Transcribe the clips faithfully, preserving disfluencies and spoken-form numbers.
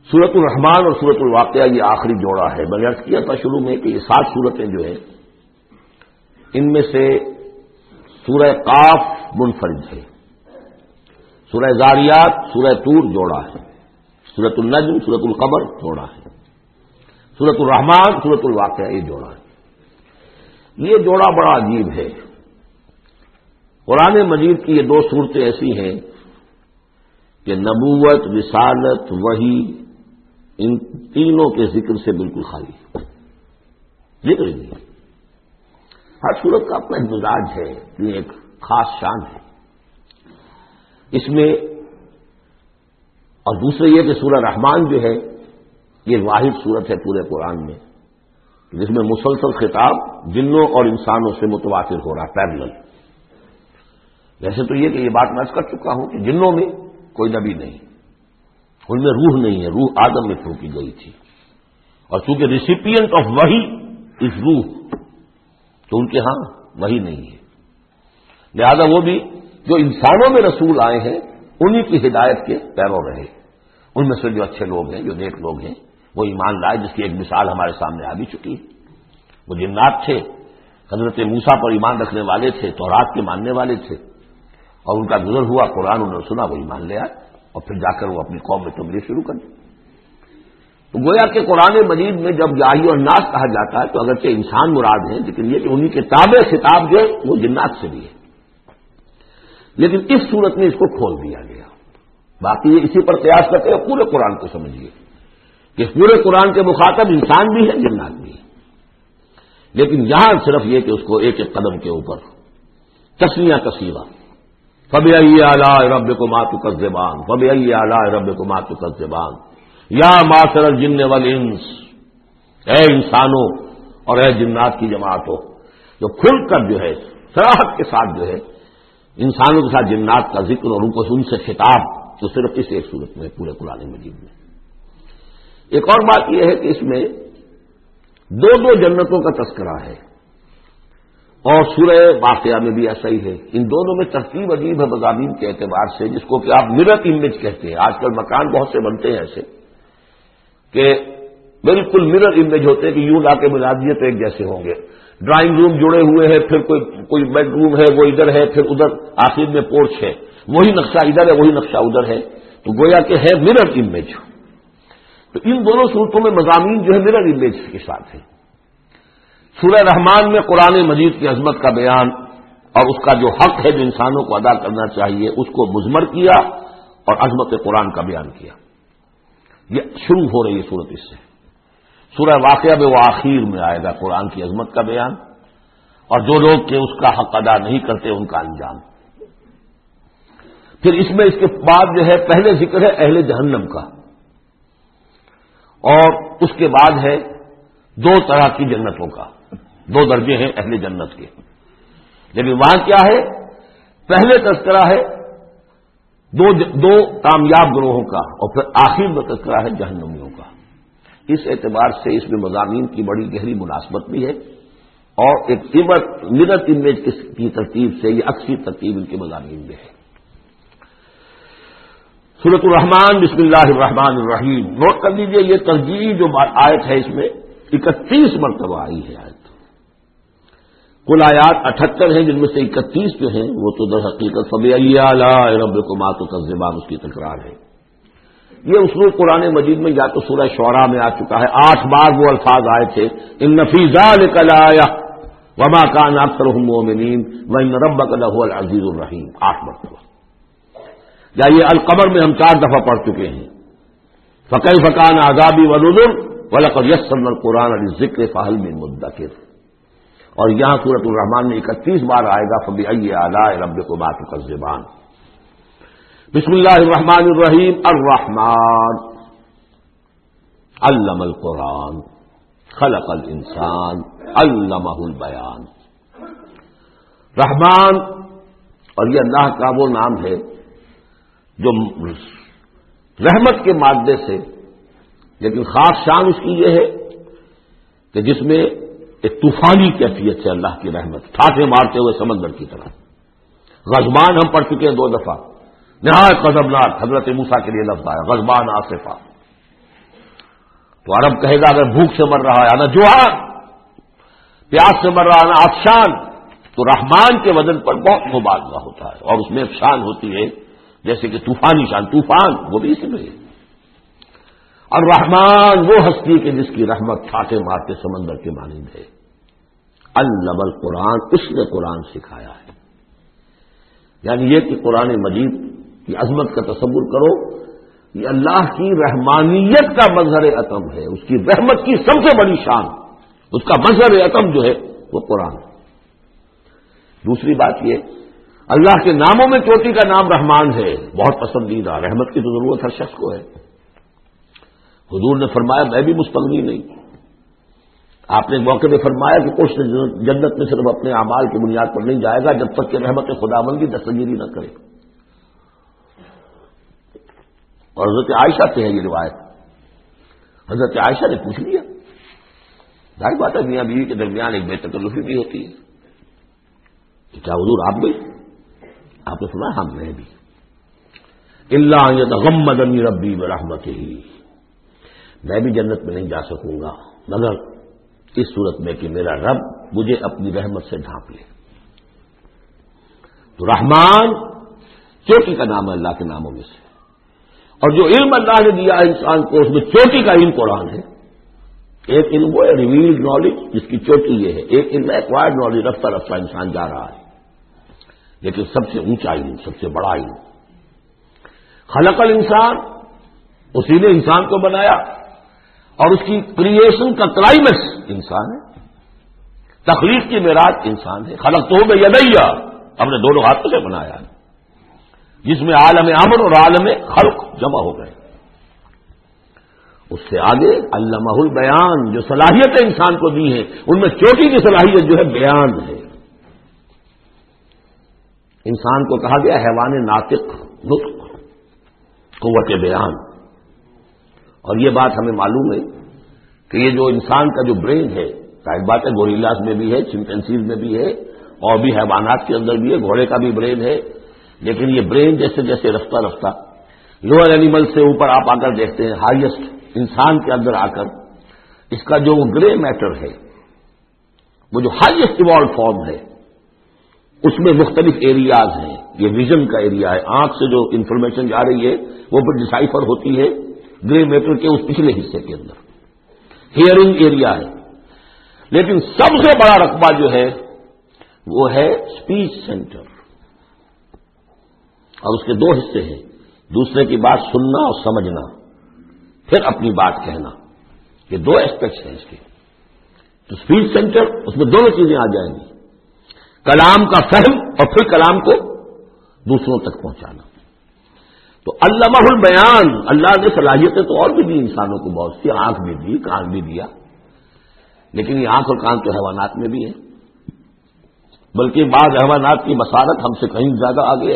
سورۃ الرحمان اور سورۃ الواقعہ یہ آخری جوڑا ہے. میں نے عرض کیا تھا شروع میں کہ یہ سات صورتیں جو ہیں ان میں سے سورہ قاف منفرد ہے، سورہ زاریات، سورہ طور جوڑا ہے، سورۃ النجم، سورۃ القمر جوڑا ہے، سورۃ الرحمان، سورۃ الواقعہ یہ جوڑا ہے. یہ جوڑا بڑا عجیب ہے. قرآن مجید کی یہ دو صورتیں ایسی ہیں کہ نبوت، رسالت، وحی ان تینوں کے ذکر سے بالکل خالی ہے، ذکر ہی نہیں. ہر صورت کا اپنا مزاج ہے، یہ ایک خاص شان ہے اس میں. اور دوسرے یہ کہ سورہ رحمان جو ہے یہ واحد صورت ہے پورے قرآن میں جس میں مسلسل خطاب جنوں اور انسانوں سے متواتر ہو رہا ہے، پیرلل. ویسے تو یہ کہ یہ بات میں عرض کر چکا ہوں کہ جنوں میں کوئی نبی نہیں، ان میں روح نہیں ہے، روح آدم میں پھونکی گئی تھی، اور چونکہ ریسیپینٹ آف وحی از روح تو ان کے ہاں وحی نہیں ہے. لہذا وہ بھی جو انسانوں میں رسول آئے ہیں انہی کی ہدایت کے پیرو رہے. ان میں سے جو اچھے لوگ ہیں، جو نیک لوگ ہیں، وہ ایمان لائے، جس کی ایک مثال ہمارے سامنے آ بھی چکی ہے. وہ جنات تھے، حضرت موسیٰ پر ایمان رکھنے والے تھے، تورات کے ماننے والے تھے، اور ان کا گزر ہوا، قرآن انہوں نے سنا، وہ ایمان لے آئے اور پھر جا کر وہ اپنی قوم میں تبلیغ شروع کر دی. تو گویا کہ قرآن مجید میں جب یا ایھا الناس کہا جاتا ہے تو اگرچہ انسان مراد ہیں، لیکن یہ کہ انہی کے تابع خطاب جو ہے وہ جنات سے بھی ہے. لیکن اس صورت میں اس کو کھول دیا گیا. باقی یہ اسی پر قیاس کرتے ہیں، پورے قرآن کو سمجھیے کہ پورے قرآن کے مخاطب انسان بھی ہے، جنات بھی ہے. لیکن یہاں صرف یہ کہ اس کو ایک ایک قدم کے اوپر تسنیہ کثیرہ، فَبِأَيِّ آلَاءِ رَبِّكُمَا تُكَذِّبَانِ فَبِأَيِّ آلَاءِ رَبِّكُمَا تُكَذِّبَانِ یا معشر الجن والانس، اے انسانوں اور اے جنات کی جماعتوں، جو کھل کر جو ہے صراحت کے ساتھ جو ہے انسانوں کے ساتھ جنات کا ذکر اور ان کو ان سے خطاب تو صرف اس ایک صورت میں پورے قرآن مجید میں. ایک اور بات یہ ہے کہ اس میں دو دو جنتوں کا تذکرہ ہے، اور سورہ واقعہ میں بھی ایسا ہی ہے. ان دونوں میں ترتیب عجیب ہے مضامین کے اعتبار سے، جس کو کہ آپ مرر امیج کہتے ہیں. آج کل مکان بہت سے بنتے ہیں ایسے کہ بالکل مرر امیج ہوتے ہیں کہ یوں لا کے ملا دیے تو ایک جیسے ہوں گے. ڈرائنگ روم جڑے ہوئے ہیں، پھر کوئی کوئی بیڈ روم ہے وہ ادھر ہے، پھر ادھر آخر میں پورچ ہے، وہی نقشہ ادھر ہے، وہی نقشہ ادھر ہے، تو گویا کہ ہے مرر امیج. تو ان دونوں صورتوں میں مضامین جو ہے مرر امیج کے ساتھ ہے. سورہ رحمان میں قرآن مجید کی عظمت کا بیان اور اس کا جو حق ہے جو انسانوں کو ادا کرنا چاہیے اس کو مضمر کیا اور عظمت قرآن کا بیان کیا. یہ شروع ہو رہی ہے صورت اس سے. سورہ واقعہ میں وہ آخر میں آئے گا قرآن کی عظمت کا بیان اور جو لوگ کہ اس کا حق ادا نہیں کرتے ان کا انجام. پھر اس میں اس کے بعد جو ہے پہلے ذکر ہے اہل جہنم کا، اور اس کے بعد ہے دو طرح کی جنتوں کا. دو درجے ہیں اہل جنت کے، لیکن وہاں کیا ہے؟ پہلے تذکرہ ہے دو دو کامیاب گروہوں کا، اور پھر آخر میں تذکرہ ہے جہنمیوں کا. اس اعتبار سے اس میں مضامین کی بڑی گہری مناسبت بھی ہے، اور ایک مرر امیج کی ترتیب سے یہ عکسی ترتیب ان کے مضامین میں ہے. سورۃ الرحمان بسم اللہ الرحمن الرحیم. نوٹ کر لیجئے یہ ترجیح جو آیت ہے اس میں اکتیس مرتبہ آئی ہے. آیت کل آیات اٹھہتر ہیں، جن میں سے اکتیس جو ہیں وہ تو در حقیقت فَبِأَيِّ آلَاءِ رَبِّكُمَا تُكَذِّبَانِ اس کی تکرار ہے. یہ اسلوب قرآن مجید میں یا تو سورہ شعراء میں آ چکا ہے، آٹھ بار وہ الفاظ آئے تھے ان فی ذلک لآیہ وما کان اکثرهم مؤمنین وان ربک لہو العزیز الرحیم، آٹھ مرتبہ. یا یہ القمر میں ہم چار دفعہ پڑھ چکے ہیں فکیف کان عذابی ونذر ولقد یسرنا القرآن للذکر فہل من مدکر. اور یہاں سورۃ الرحمان میں اکتیس بار آئے گا فبأی آلاء ربکما تکذبان. بسم اللہ الرحمن الرحیم. الرحمن علم القرآن خلق الانسان علمہ البیان. رحمان، اور یہ اللہ کا وہ نام ہے جو رحمت کے مادے سے، لیکن خاص شان اس کی یہ ہے کہ جس میں ایک طوفانی کیفیت ہے اللہ کی رحمت، ٹھاٹھے مارتے ہوئے سمندر کی طرح. غضبان ہم پڑھ چکے ہیں دو دفعہ، نہایت غضبناک، حضرت موسیٰ کے لیے لفظ آیا غضبان آصفہ. تو عرب کہے گا اگر بھوک سے مر رہا ہے نا جوہان، پیاس سے مر رہا ہے نا عطشان، تو رحمان کے وزن پر بہت مبالغہ ہوتا ہے، اور اس میں ایک شان ہوتی ہے جیسے کہ طوفانی شان، طوفان وہ بھی اسی میں ہے۔ اور رحمان وہ ہستی کہ جس کی رحمت ٹھاٹے مارتے سمندر کے مانند ہے۔ علم القرآن، اس نے قرآن سکھایا ہے۔ یعنی یہ کہ قرآن مجید کی عظمت کا تصور کرو، یہ اللہ کی رحمانیت کا مظہر عتم ہے، اس کی رحمت کی سب سے بڑی شان، اس کا مظہر عتم جو ہے وہ قرآن ہے۔ دوسری بات یہ، اللہ کے ناموں میں چوٹی کا نام رحمان ہے، بہت پسندیدہ، رحمت کی تو ضرورت ہر شخص کو ہے۔ حضور نے فرمایا میں بھی مستغنی نہیں، آپ نے ایک موقع میں فرمایا کہ کچھ جنت میں صرف اپنے اعمال کی بنیاد پر نہیں جائے گا جب تک کہ رحمت خداوندی دستگیری نہ کرے۔ اور حضرت عائشہ سے ہے یہ روایت، حضرت عائشہ نے پوچھ لیا، ظاہر بات ہے میاں بیوی کے درمیان ایک بے تکلفی بھی ہوتی ہے کہ کیا حضور آپ بھی؟ آپ نے سنا ہم میں بھی، الا ان یتغمدنی ربی برحمتہ، میں بھی جنت میں نہیں جا سکوں گا مگر اس صورت میں کہ میرا رب مجھے اپنی رحمت سے ڈھانپ لے۔ تو رحمان چوٹی کا نام ہے اللہ کے ناموں میں سے، اور جو علم اللہ نے دیا ہے انسان کو اس میں چوٹی کا علم قرآن ہے۔ ایک علم وہ ہے ریویلڈ نالج جس کی چوٹی یہ ہے، ایک علم ایکوائرڈ نالج، رفتہ رفتہ انسان جا رہا ہے، لیکن سب سے اونچا علم، سب سے بڑا علم خلق الانسان، اسی نے انسان کو بنایا، اور اس کی کریشن کا کلائمیکس انسان ہے، تخلیق کی معراج انسان ہے۔ خلق تو بے یدیا، ہم نے دونوں ہاتھوں سے بنایا ہے، جس میں عالم امر اور عالم خلق جمع ہو گئے۔ اس سے آگے علمہ البیان، جو صلاحیتیں انسان کو دی ہیں ان میں چوٹی کی صلاحیت جو ہے بیان ہے۔ انسان کو کہا گیا حیوان ناطق، نطق، قوت بیان، اور یہ بات ہمیں معلوم ہے کہ یہ جو انسان کا جو برین ہے، ظاہر بات ہے گوریلاز میں بھی ہے، چمپینزیز میں بھی ہے، اور بھی حیوانات کے اندر بھی ہے، گھوڑے کا بھی برین ہے، لیکن یہ برین جیسے جیسے رفتہ رفتہ لوئر اینیمل سے اوپر آپ آ کر دیکھتے ہیں، ہائیسٹ انسان کے اندر آ کر اس کا جو گرے میٹر ہے، وہ جو ہائیسٹ ایوالوڈ فارم ہے، اس میں مختلف ایریاز ہیں۔ یہ ویژن کا ایریا ہے، آنکھ سے جو انفارمیشن جا رہی ہے وہ پھر ڈسائفر ہوتی ہے گرے میٹر کے اس پچھلے حصے کے اندر، ہیئرنگ ایریا ہے۔ لیکن سب سے بڑا رقبہ جو ہے وہ ہے اسپیچ سینٹر، اور اس کے دو حصے ہیں، دوسرے کی بات سننا اور سمجھنا، پھر اپنی بات کہنا، یہ دو ایسپیکٹس ہیں اس کے۔ تو اسپیچ سینٹر، اس میں دونوں چیزیں آ جائیں گی، کلام کا فہم اور پھر کلام کو دوسروں تک پہنچانا۔ تو علمہ البیان، اللہ نے صلاحیتیں تو اور بھی دی انسانوں کو بہت سی، آنکھ بھی دی، کان بھی دیا، لیکن یہ آنکھ اور کان تو حیوانات میں بھی ہے، بلکہ بعض حیوانات کی بصارت ہم سے کہیں زیادہ آگے ہے۔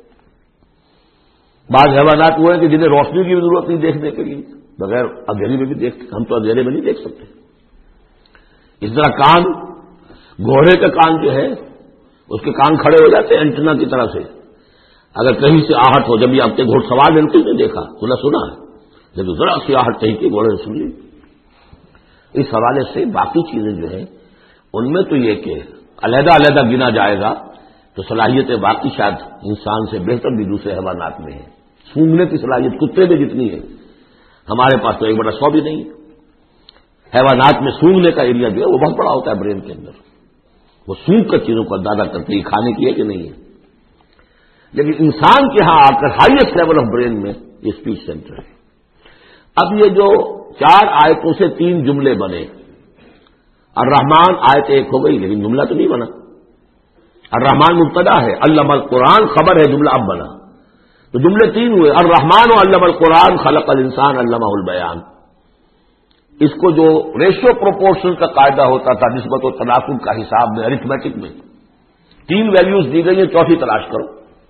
بعض حیوانات وہ ہیں کہ جنہیں روشنی کی بھی ضرورت نہیں دیکھنے کے لیے، بغیر اندھیرے میں بھی دیکھتے، ہم تو اندھیرے میں نہیں دیکھ سکتے۔ اس طرح کان، گھوڑے کا کان جو ہے اس کے کان کھڑے ہو جاتے ہیں اینٹنا کی طرح سے، اگر کہیں سے آہٹ ہو، جب یہ آپ کے گھوڑ سوار نے نہیں دیکھا، سنا سنا ہے، جب ذرا سی آہٹ کہیں کی گھوڑے نے سن لی۔ اس حوالے سے باقی چیزیں جو ہیں ان میں تو یہ کہ علیحدہ علیحدہ گنا جائے گا تو صلاحیتیں باقی شاید انسان سے بہتر بھی دوسرے حیوانات میں ہیں۔ سونگنے کی صلاحیت کتے میں جتنی ہے ہمارے پاس تو ایک بڑا سو بھی نہیں ہے۔ حیوانات میں سونگنے کا ایریا جو ہے وہ بہت بڑا ہوتا ہے برین کے اندر، وہ سونگ کر چیزوں کو اندازہ کرتے ہیں کھانے کی ہے کہ نہیں ہے۔ لیکن انسان کے ہاں آ کر ہائیسٹ لیول آف برین میں یہ اسپیچ سینٹر ہے۔ اب یہ جو چار آیتوں سے تین جملے بنے، الرحمن آیت ایک ہو گئی لیکن جملہ تو نہیں بنا، الرحمن مبتدا ہے، علم القرآن خبر ہے، جملہ اب بنا، تو جملے تین ہوئے، الرحمن و علم القرآن خلق الانسان علمہ البیان۔ اس کو جو ریشو پروپورشن کا قاعدہ ہوتا تھا نسبت و تناسب کا حساب میں، ارتھمیٹک میں تین ویلیوز دی گئی ہیں، چوتھی تلاش کرو۔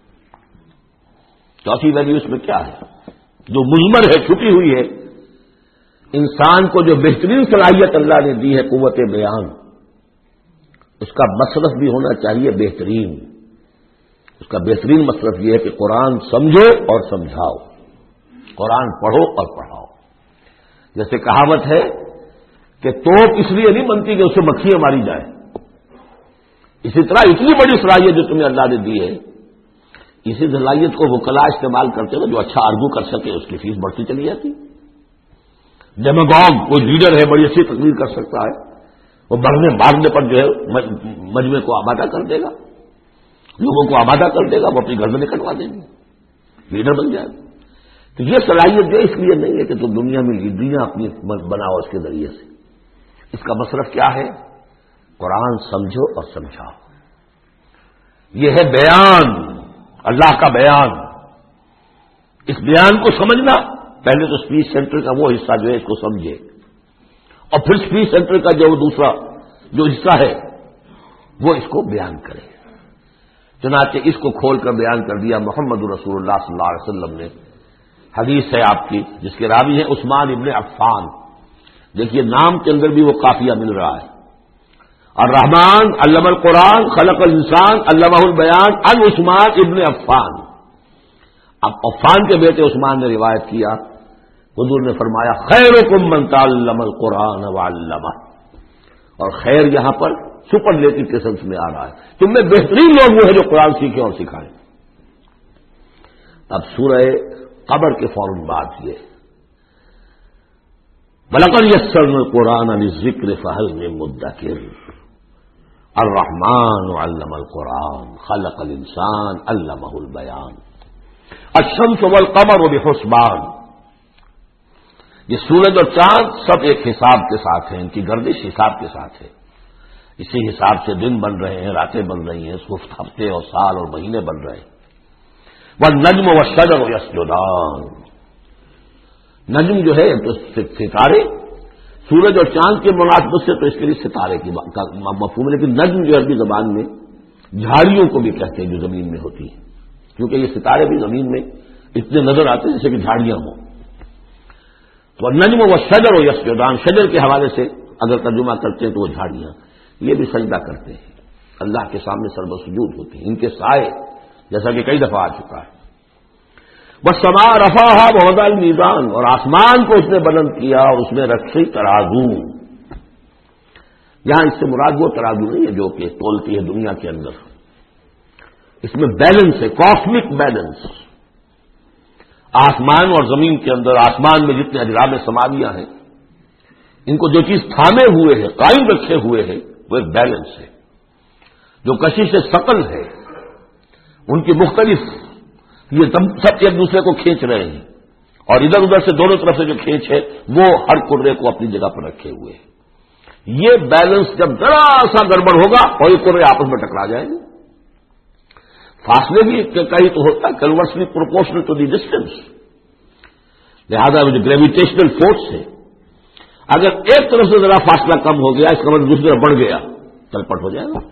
چوتھی ویلیو اس میں کیا ہے جو مضمر ہے، چھپی ہوئی ہے؟ انسان کو جو بہترین صلاحیت اللہ نے دی ہے قوت بیان، اس کا مصرف بھی ہونا چاہیے بہترین۔ اس کا بہترین مصرف یہ ہے کہ قرآن سمجھو اور سمجھاؤ، قرآن پڑھو اور پڑھاؤ۔ جیسے کہاوت ہے کہ توپ اس لیے نہیں بنتی کہ اسے مکھیاں ماری جائیں، اسی طرح اتنی بڑی صلاحیت جو تمہیں اللہ نے دی ہے، اسی صلاحیت کو وکلا استعمال کرتے ہوئے جو اچھا آرگو کر سکے اس کی فیس بڑھتی چلی جاتی۔ ڈیماگوگ کوئی لیڈر ہے بڑی اچھی تقریر کر سکتا ہے، وہ بڑھنے بھاگنے پر جو ہے مجمع کو آبادہ کر دے گا، لوگوں کو آبادہ کر دے گا، وہ اپنی گردنیں کٹوا دیں گے، لیڈر بن جائے گا۔ تو یہ صلاحیت جو اس لیے نہیں ہے کہ تم دنیا میں لیڈریاں اپنی بناؤ اس کے ذریعے سے، اس کا مصرف کیا ہے؟ قرآن سمجھو اور سمجھاؤ۔ یہ ہے بیان، اللہ کا بیان۔ اس بیان کو سمجھنا، پہلے تو اسپیچ سینٹر کا وہ حصہ جو ہے اس کو سمجھے، اور پھر اسپیچ سینٹر کا جو دوسرا جو حصہ ہے وہ اس کو بیان کرے۔ چنانچہ اس کو کھول کر بیان کر دیا محمد رسول اللہ صلی اللہ علیہ وسلم نے۔ حدیث ہے آپ کی جس کے راوی ہیں عثمان ابن عفان، دیکھیے نام کے اندر بھی وہ قافیہ مل رہا ہے، الرحمن علم القرآن خلق الانسان علمہ البیان عن عثمان ابن عفان۔ اب عفان کے بیٹے عثمان نے روایت کیا، حضور نے فرمایا خیرکم من تعلم القرآن وعلمہ، اور خیر یہاں پر سپرلیٹو کے سنس میں آ رہا ہے، تم میں بہترین لوگ وہ ہیں جو قرآن سیکھیں اور سکھائیں۔ اب سورہ قبر کے فوراً بعد یہ وَلَقَدْ يَسَّرْنَا الْقُرْآنَ لِلذِّكْرِ فَهَلْ مِن مُّدَّكِرٍ الرحمن علم القرآن خلق الانسان علمہ البیان الشمس والقمر بحسبان۔ یہ سورج اور چاند سب ایک حساب کے ساتھ ہیں، ان کی گردش حساب کے ساتھ ہے، اسی حساب سے دن بن رہے ہیں، راتیں بن رہی ہیں، صرف ہفتے اور سال اور مہینے بن رہے ہیں۔ والنجم والشجر یسجدان، نجم جو ہے تو ستارے، سورج اور چاند کے مناسبت سے تو اس کے لیے ستارے کی مفہوم ہے، لیکن نجم جو عربی زبان میں جھاڑیوں کو بھی کہتے ہیں جو زمین میں ہوتی ہیں، کیونکہ یہ ستارے بھی زمین میں اتنے نظر آتے ہیں جیسے کہ جھاڑیاں ہوں۔ تو نجم و شجر و یسجدان، شجر کے حوالے سے اگر ترجمہ کرتے ہیں تو وہ جھاڑیاں، یہ بھی سجدہ کرتے ہیں، اللہ کے سامنے سر سجود ہوتے ہیں، ان کے سائے جیسا کہ کئی دفعہ آ چکا ہے۔ والسماء رفعها ووضع الميزان، اور آسمان کو اس نے بلند کیا اور اس میں رکھی ترازو۔ یہاں اس سے مراد وہ ترازو نہیں ہے جو کہ تولتی ہے دنیا کے اندر، اس میں بیلنس ہے، کاسمک بیلنس۔ آسمان اور زمین کے اندر، آسمان میں جتنے اجرام سماویہ ہیں، ان کو جو چیز تھامے ہوئے ہے، قائم رکھے ہوئے ہے، وہ ایک بیلنس ہے۔ جو کشش ثقل ہے، ان کی مختلف، یہ سب ایک دوسرے کو کھینچ رہے ہیں، اور ادھر ادھر سے دونوں طرف سے جو کھینچ ہے وہ ہر کرے کو اپنی جگہ پر رکھے ہوئے ہیں۔ یہ بیلنس جب ذرا سا گڑبڑ ہوگا اور یہ کرے آپس میں ٹکرا جائیں گے۔ فاصلے بھی کہیں تو ہوتا ہے conversely proportional to the distance, لہذا جو گریویٹیشنل فورس ہے، اگر ایک طرف سے ذرا فاصلہ کم ہو گیا، اس کا مطلب دوسری طرف بڑھ گیا، تلپٹ ہو جائے گا۔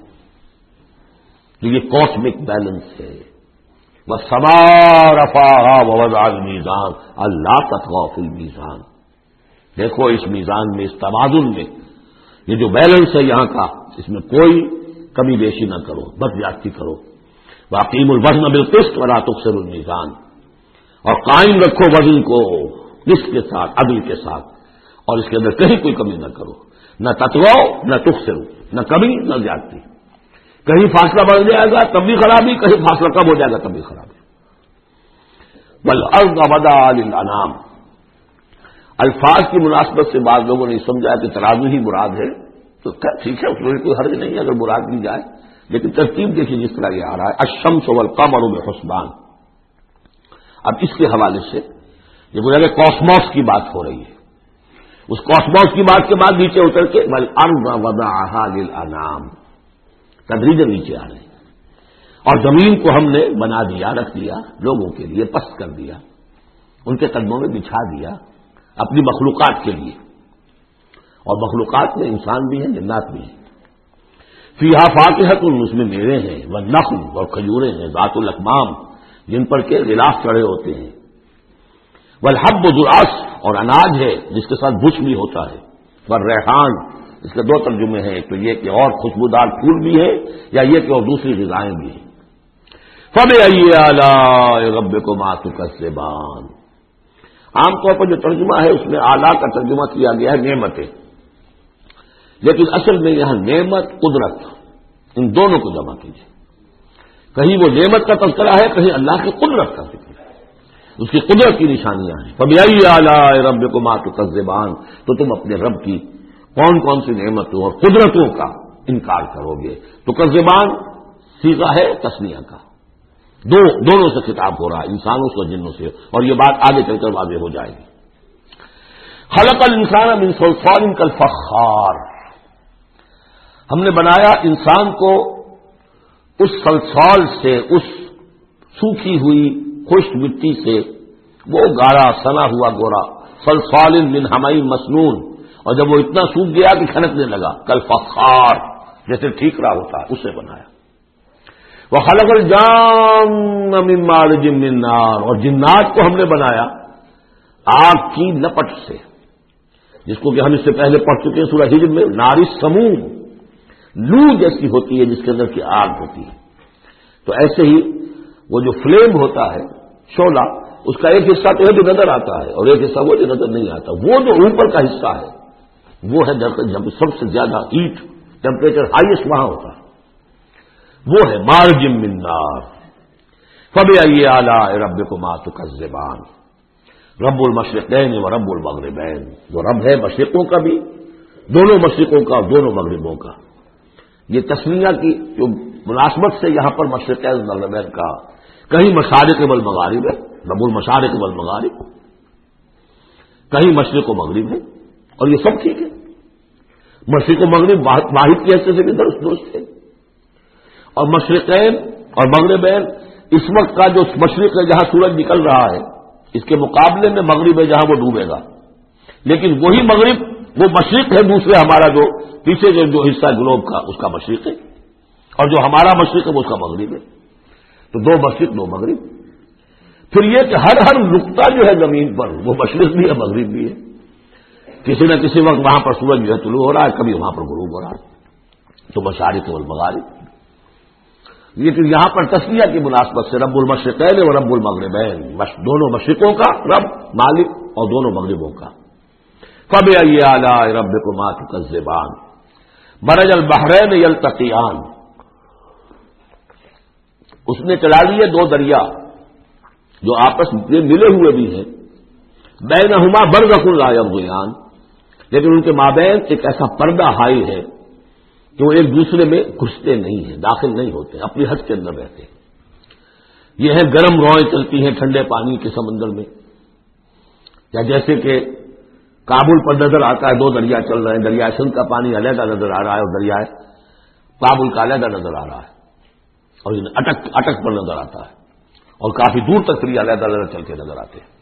تو یہ کاسمک بیلنس ہے۔ وَالسَّمَاءَ رَفَعَهَا وَوَضَعَ الْمِيزَانَ أَلَّا تَطْغَوْا فِي الْمِيزَانِ، دیکھو اس میزان میں، اس توازن میں، یہ جو بیلنس ہے یہاں کا، اس میں کوئی کمی بیشی نہ کرو، بد زیادتی کرو۔ وَأَقِيمُوا الْوَزْنَ بِالْقِسْطِ وَلَا تُخْسِرُوا الْمِيزَانَ، اور قائم رکھو وزن کو قسط کے ساتھ، عدل کے ساتھ، اور اس کے اندر کہیں کوئی کمی نہ کرو، نہ تطغوا نہ تخسروا، نہ کمی نہ زیادتی۔ کہیں فاصلہ بڑھ جائے گا تب بھی خرابی، کہیں فاصلہ کم ہو جائے گا تب بھی خرابی۔ وَالْأَرْضَ وَضَعَهَا لِلْأَنَامِ، الفاظ کی مناسبت سے بعض لوگوں نے سمجھا کہ ترازو ہی مراد ہے، تو ٹھیک ہے، اس میں کوئی حرج نہیں ہے اگر مراد لی جائے، لیکن ترتیب دیکھیے جس طرح یہ آ رہا ہے، الشمس والقمر بحسبان۔ اب اس کے حوالے سے یہ گویا کہ کاسموس کی بات ہو رہی ہے، اس کاسموس کی بات کے بعد نیچے اتر کے وَالْأَرْضَ وَضَعَهَا لِلْأَنَامِ، تدریجاً نیچے آ رہے ہیں، اور زمین کو ہم نے بنا دیا، رکھ دیا، لوگوں کے لیے پست کر دیا، ان کے قدموں میں بچھا دیا اپنی مخلوقات کے لیے، اور مخلوقات میں انسان بھی ہیں، جنات بھی ہیں۔ فیہا فاکہۃ، اس میں میوے ہیں، والنخل، اور کھجوریں ہیں، ذات الاکمام، جن پر کے غلاف چڑھے ہوتے ہیں، والحب ذو العصف، اور اناج ہے جس کے ساتھ بچ بھی ہوتا ہے، والریحان، اس کے دو ترجمے ہیں، ایک تو یہ کہ اور خوشبودار پھول بھی ہے، یا یہ کہ اور دوسری غذائیں بھی ہیں۔ فَبِأَيِّ آلَاءِ رَبِّكُمَا تُكَذِّبَانِ، عام طور پر جو ترجمہ ہے اس میں اعلیٰ کا ترجمہ کیا گیا ہے نعمتیں، لیکن اصل میں یہاں نعمت قدرت ان دونوں کو جمع کیجیے. کہیں وہ نعمت کا تذکرہ ہے، کہیں اللہ کی قدرت کا ذکر ہے، اس کی قدرت کی نشانیاں ہیں. فَبِأَيِّ آلَاءِ رَبِّكُمَا تُكَذِّبَانِ، تو تم اپنے رب کی کون کون سی نعمتوں اور قدرتوں کا انکار کرو گے. تکذبان صیغہ ہے تسنیہ کا، دو دونوں سے خطاب ہو رہا ہے، انسانوں سے اور جنوں سے، اور یہ بات آگے چل کر واضح ہو جائے گی. خلق الانسان من صلصال کالفخار، ہم نے بنایا انسان کو اس صلصال سے، اس سوکھی ہوئی خشک مٹی سے، وہ گاڑا سنا ہوا گورا، صلصال من حمئ مسنون، اور جب وہ اتنا سوکھ گیا کہ کھنکنے لگا، کالفخار جیسے ٹھیکرا ہوتا ہے، اسے بنایا. وَخَلَقَ الْجَانَّ مِن مَّارِجٍ مِّن نَّارٍ، اور جنات کو ہم نے بنایا آگ کی لپٹ سے، جس کو کہ ہم اس سے پہلے پڑھ چکے ہیں سورہ ہجر میں، نار السموم، لو جیسی ہوتی ہے جس کے اندر کی آگ ہوتی ہے. تو ایسے ہی وہ جو فلیم ہوتا ہے، شعلہ، اس کا ایک حصہ تو ہے جو نظر آتا ہے اور ایک حصہ وہ جو نظر نہیں آتا. وہ جو اوپر کا حصہ ہے وہ ہے جب سب سے زیادہ ہیٹ ٹیمپریچر ہائیسٹ وہاں ہوتا ہے، وہ ہے مارج من نار. فَبِأَيِّ آلَاءِ رَبِّكُمَا تُكَذِّبَانِ، رب المشرقین و رب المغربین، جو رب ہے مشرقوں کا بھی، دونوں مشرقوں کا اور دونوں مغربوں کا. یہ تسمیہ کی جو مناسبت سے یہاں پر مشرقین و مغربین کا، کہیں مشارق والمغارب ہے، رب المشارق والمغارب، کہیں مشرق و مغرب ہے، اور یہ سب ٹھیک ہے. مشرق و مغرب واحد کی حیثیت سے بھی درست درست ہے. اور مشرقین اور مغربین، اس وقت کا جو مشرق ہے جہاں سورج نکل رہا ہے، اس کے مقابلے میں مغرب ہے جہاں وہ ڈوبے گا. لیکن وہی مغرب وہ مشرق ہے دوسرے ہمارا جو پیچھے جو جو حصہ گلوب کا اس کا مشرق ہے، اور جو ہمارا مشرق ہے وہ اس کا مغرب ہے. تو دو مشرق دو مغرب. پھر یہ کہ ہر ہر نقطہ جو ہے زمین پر وہ مشرق بھی ہے مغرب بھی ہے. کسی نہ کسی وقت وہاں پر سورج جو ہے طلوع ہو رہا ہے، کبھی وہاں پر غروب ہو رہا ہے. تو مشارق والمغارب. لیکن یہاں پر تسمیہ کی مناسبت سے رب المشرقین و رب المغربین، دونوں مشرقوں کا رب مالک اور دونوں مغربوں کا. فَبِأَيِّ آلَاءِ رَبِّكُمَا تُكَذِّبَانِ مَرَجَ الْبَحْرَيْنِ يَلْتَقِيَانِ، اس نے چلا لیے دو دریا جو آپس میں ملے ہوئے بھی ہیں، بینہما برزخ لا یبغیان، لیکن ان کے مابین ایک ایسا پردہ حائل ہے کہ وہ ایک دوسرے میں گھستے نہیں ہیں، داخل نہیں ہوتے، اپنی حد کے اندر رہتے ہیں. یہ ہے گرم روئیں چلتی ہیں ٹھنڈے پانی کے سمندر میں، یا جیسے کہ کابل پر نظر آتا ہے دو دریا چل رہے ہیں، دریائے سندھ کا پانی علیحدہ نظر آ رہا ہے اور دریائے کابل کا علیحدہ نظر آ رہا ہے، اور اٹک اٹک پر نظر آتا ہے، اور کافی دور تک پھر علیحدہ علیحدہ چل کے نظر آتے ہیں.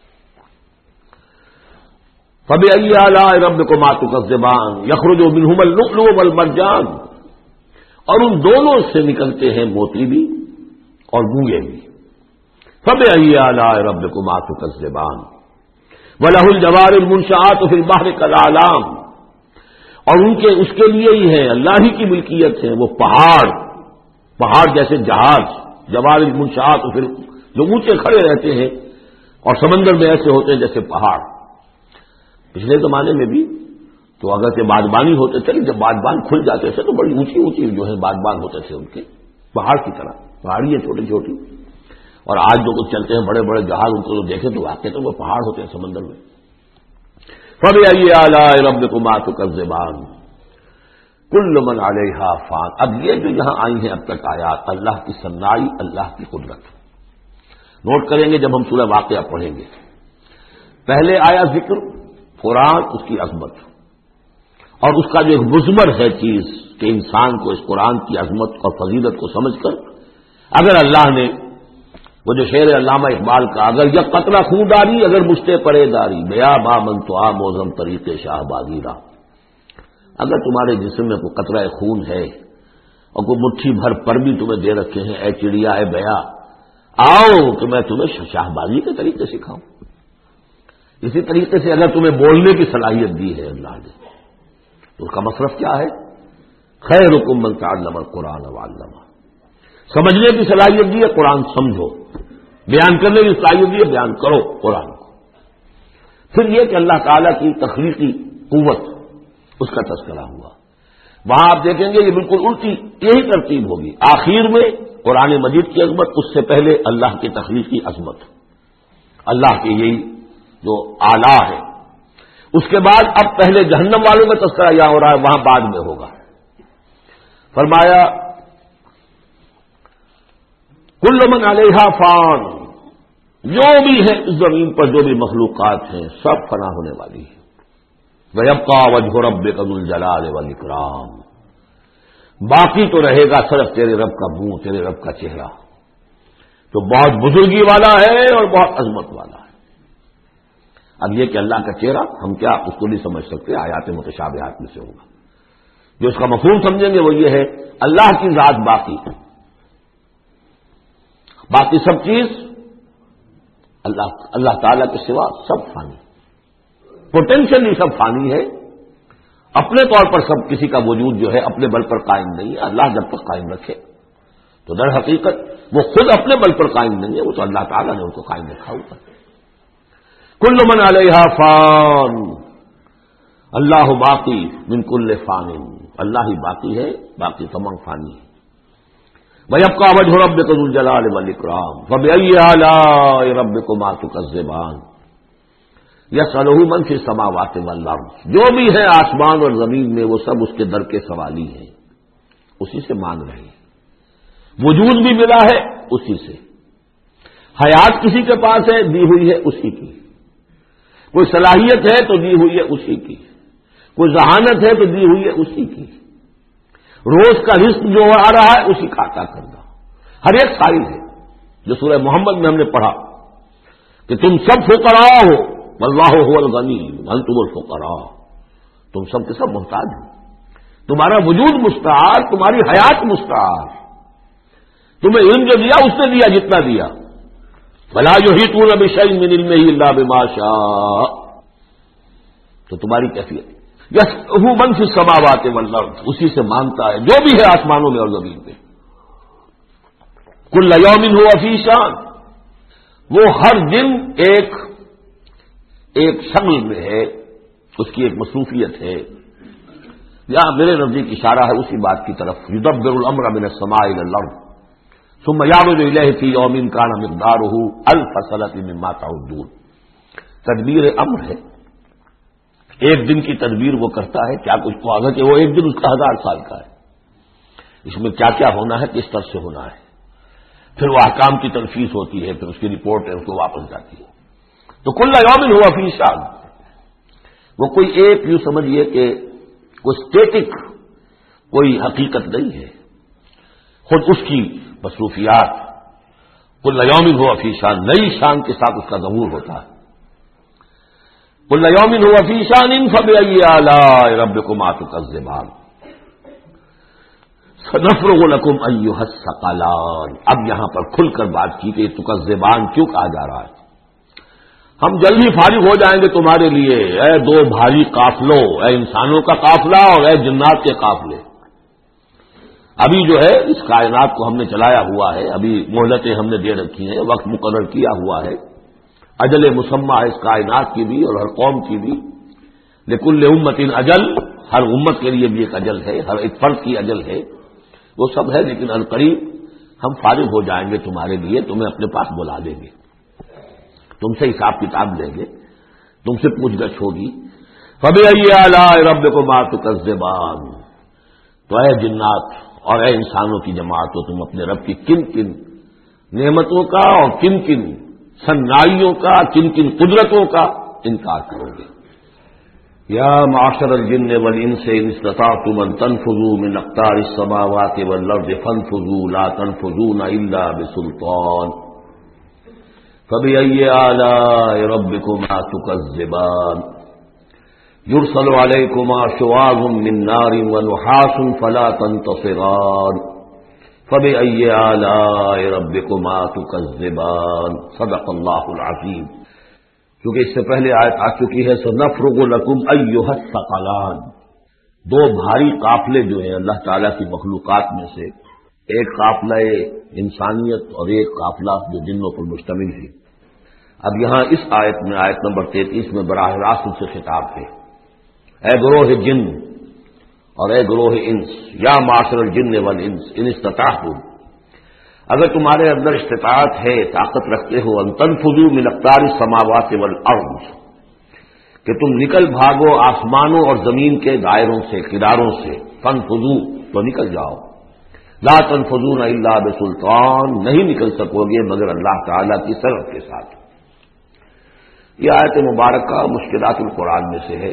فَبِأَيِّ آلَاءِ رَبِّكُمَا تُكَذِّبَانِ يَخْرُجُ مِنْهُمَا اللُّؤْلُؤُ وَالْمَرْجَانُ، اور ان دونوں سے نکلتے ہیں موتی بھی اور گونگے بھی. فَبِأَيِّ آلَاءِ رَبِّكُمَا تُكَذِّبَانِ وَلَهُ الْجَوَارِ الْمُنشَآتُ فِي الْبَحْرِ كَالْأَعْلَامِ، اور ان کے اس کے لیے ہی ہے، اللہ ہی کی ملکیت ہے وہ پہاڑ، پہاڑ جیسے جہاز، جوار المنشآت پھر جو اونچے کھڑے رہتے ہیں اور سمندر میں ایسے ہوتے ہیں جیسے پہاڑ. پچھلے زمانے میں بھی تو اگر کہ بادبانی ہوتے تھے، جب بادبان کھل جاتے تھے تو بڑی اونچی اونچی جو ہے بادبان ہوتے تھے ان کے، پہاڑ کی طرح، پہاڑی ہے چھوٹی چھوٹی. اور آج جو کچھ چلتے ہیں بڑے بڑے جہاز، ان کو تو دیکھیں تو واقع تو وہ پہاڑ ہوتے ہیں سمندر میں. فَبِأَيِّ آلَاءِ رَبِّكُمَا تُكَذِّبَانِ كُلُّ مَنْ عَلَيْهَا فَانٍ. اب یہ جو یہاں آئی ہیں اب تک آیات، اللہ کی صنائی، اللہ کی قدرت نوٹ کریں گے جب ہم سورہ واقعہ پڑھیں گے. پہلے آیا ذکر قرآن، اس کی عظمت، اور اس کا جو ایک مضمر ہے چیز کہ انسان کو اس قرآن کی عظمت اور فضیلت کو سمجھ کر اگر اللہ نے وہ جو شعر علامہ اقبال کا، اگر یہ قطرہ خون داری اگر مجھتے پڑے داری، بیا با من تو آ موزم طریقے شاہ بازیرہ، اگر تمہارے جسم میں کوئی قطرہ خون ہے اور کوئی مٹھی بھر پر بھی تمہیں دے رکھے ہیں، اے چڑیا اے بیا، آؤ کہ میں تمہیں شاہ بازی کے طریقے سکھاؤں. اسی طریقے سے اگر تمہیں بولنے کی صلاحیت دی ہے اللہ نے تو اس کا مصرف کیا ہے؟ خیرکم من تعلم القرآن وعلمہ. سمجھنے کی صلاحیت دی ہے، قرآن سمجھو. بیان کرنے کی صلاحیت دی ہے، بیان کرو قرآن کو. پھر یہ کہ اللہ تعالیٰ کی تخلیقی قوت اس کا تذکرہ ہوا. وہاں آپ دیکھیں گے یہ بالکل الٹی یہی ترتیب ہوگی. آخر میں قرآن مجید کی عظمت، اس سے پہلے اللہ کی تخلیقی عظمت، اللہ کی یہی جو آلہ ہے. اس کے بعد اب پہلے جہنم والوں کا تذکرہ یہاں ہو رہا ہے، وہاں بعد میں ہوگا. فرمایا کل من علیہا فان، جو بھی ہے اس زمین پر جو بھی مخلوقات ہیں سب فنا ہونے والی ہے. وَيَبْقَى وَجْهُ رَبِّكَ ذُو الْجَلَالِ وَالْإِكْرَامِ، باقی تو رہے گا صرف تیرے رب کا منہ، تیرے رب کا چہرہ، تو بہت بزرگی والا ہے اور بہت عظمت والا ہے. اب یہ کہ اللہ کا چہرہ ہم کیا اس کو نہیں سمجھ سکتے، آیات متشابہات میں سے ہوگا. جو اس کا مفہوم سمجھیں گے وہ یہ ہے اللہ کی ذات باقی ہے، باقی سب چیز اللہ اللہ تعالیٰ کے سوا سب فانی، پوٹینشلی سب فانی ہے. اپنے طور پر سب کسی کا وجود جو ہے اپنے بل پر قائم نہیں ہے. اللہ جب تک قائم رکھے تو در حقیقت وہ خود اپنے بل پر قائم نہیں ہے، وہ تو اللہ تعالیٰ نے ان کو قائم رکھا ہوا ہے. کل من علیہا فان، اللہ باقی من کل فان، اللہ ہی باقی ہے، باقی تمام فانی ہے. وَيَبْقَى وَجْهُ رَبِّكَ ذُو الْجَلَالِ وَالْإِكْرَامِ فَبِأَيِّ آلَاءِ رَبِّكُمَا تُكَذِّبَانِ يَسْأَلُهُ مَن فِي السَّمَاوَاتِ وَالْأَرْضِ، جو بھی ہے آسمان اور زمین میں وہ سب اس کے در کے سوالی ہیں، اسی سے مان رہے ہیں. وجود بھی ملا ہے اسی سے، حیات کسی کے پاس ہے دی ہوئی ہے اسی کی، کوئی صلاحیت ہے تو دی ہوئی ہے اسی کی، کوئی ذہانت ہے تو دی ہوئی ہے اسی کی، روز کا رزق جو آ رہا ہے اسی کا عطا کرنا. ہر ایک سائل ہے جو سورہ محمد میں ہم نے پڑھا کہ تم سب فقراء ہو واللہ هو الغنی وانتم الفقراء، تم سب کے سب محتاج ہو، تمہارا وجود مستعار، تمہاری حیات مستعار، تمہیں علم جو دیا اس نے دیا جتنا دیا. ولا یحیطون بشیء من علمہ الا بما شاء، تو تمہاری کیفیت یسألہ من فی السماوات والارض، اسی سے مانگتا ہے جو بھی ہے آسمانوں میں اور زمین پہ. کل یوم ہوا فی شان، وہ ہر دن ایک ایک شغل میں ہے، اس کی ایک مصروفیت ہے. یہاں میرے نزدیک اشارہ ہے اسی بات کی طرف، یدبر الامر من السماء الى الارض ثم يعرج الیہ فی یوم کان مقدارہ الف سنۃ مما تعدون. تدبیر امر ہے، ایک دن کی تدبیر وہ کرتا ہے. کیا کچھ کو آگے کہ وہ ایک دن اس کا ہزار سال کا ہے، اس میں کیا کیا ہونا ہے، کس طرح سے ہونا ہے. پھر وہ احکام کی تنفیذ ہوتی ہے، پھر اس کی رپورٹ ہے، اس کو واپس جاتی ہے. تو کل یوم ہوا فی شان، وہ کوئی ایک یوں سمجھیے کہ کوئی اسٹیٹک کوئی حقیقت نہیں ہے، خود اس کی مصروفیات. کل یوم ہوا فی شان، نئی شان کے ساتھ اس کا ظہور ہوتا ہے. کل یوم ہوا فی شان فبأی آلاء ربکما تکذبان سنفرغ لکم ایھا الثقلان. اب یہاں پر کھل کر بات کی کہ تکذبان کیوں کہا جا رہا ہے. ہم جلدی فارغ ہو جائیں گے تمہارے لیے، اے دو بھاری قافلوں، اے انسانوں کا قافلہ اور اے جنات کے قافلے. ابھی جو ہے اس کائنات کو ہم نے چلایا ہوا ہے، ابھی مہلتیں ہم نے دے رکھی ہیں، وقت مقرر کیا ہوا ہے، اجل مسمى ہے اس کائنات کی بھی اور ہر قوم کی بھی. لکل امت اجل، ہر امت کے لیے بھی ایک اجل ہے، ہر ایک فرد کی اجل ہے، وہ سب ہے. لیکن عنقریب ہم فارغ ہو جائیں گے تمہارے لیے، تمہیں اپنے پاس بلا دیں گے، تم سے حساب کتاب لیں گے، تم سے پوچھ گچھ ہوگی. فبأی آلاء ربکما تکذبان، تو اے جنات اور اے انسانوں کی جماعت، تو تم اپنے رب کی کن کن نعمتوں کا اور کن کن صنائیوں کا، کن کن قدرتوں کا انکار کرو گے. یا معاشر الجن والانس ان استطعتم ان تنفذوا من اقطار السماوات والارض فانفذوا لا تنفذون الا بسلطان فبأي آلاء ربكما تكذبان يرسل عليكما شواظ من نار ونحاس فلا تنتصران فبأي آلاء ربكما تكذبان. صدق اللہ العظیم. کیونکہ اس سے پہلے آیت آ چکی ہے سنفرغ لکم ایھا الثقلان. دو بھاری قافلے جو ہیں اللہ تعالیٰ کی مخلوقات میں سے، ایک قافلہ انسانیت اور ایک قافلہ جو جنوں پر مشتمل ہے. اب یہاں اس آیت میں آیت نمبر تینتیس میں براہ راست ان سے خطاب ہے، اے گروہ جن اور اے گروہ انس، یا معاشر الجن والانس ان استطعتم، اگر تمہارے اندر استطاعت ہے، طاقت رکھتے ہو، ان تنفذوا من اقطار السماوات والارض، کہ تم نکل بھاگو آسمانوں اور زمین کے دائروں سے، کناروں سے، فانفذوا تو نکل جاؤ، لا تنفذون الا بسلطان، نہیں نکل سکو گے مگر اللہ تعالی کی سرحد کے ساتھ۔ یہ آیت مبارکہ مشکلات القرآن میں سے ہے،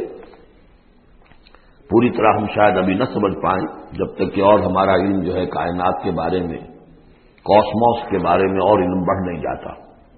پوری طرح ہم شاید ابھی نہ سمجھ پائیں جب تک کہ اور ہمارا علم جو ہے کائنات کے بارے میں، کاسموس کے بارے میں اور علم بڑھ نہیں جاتا،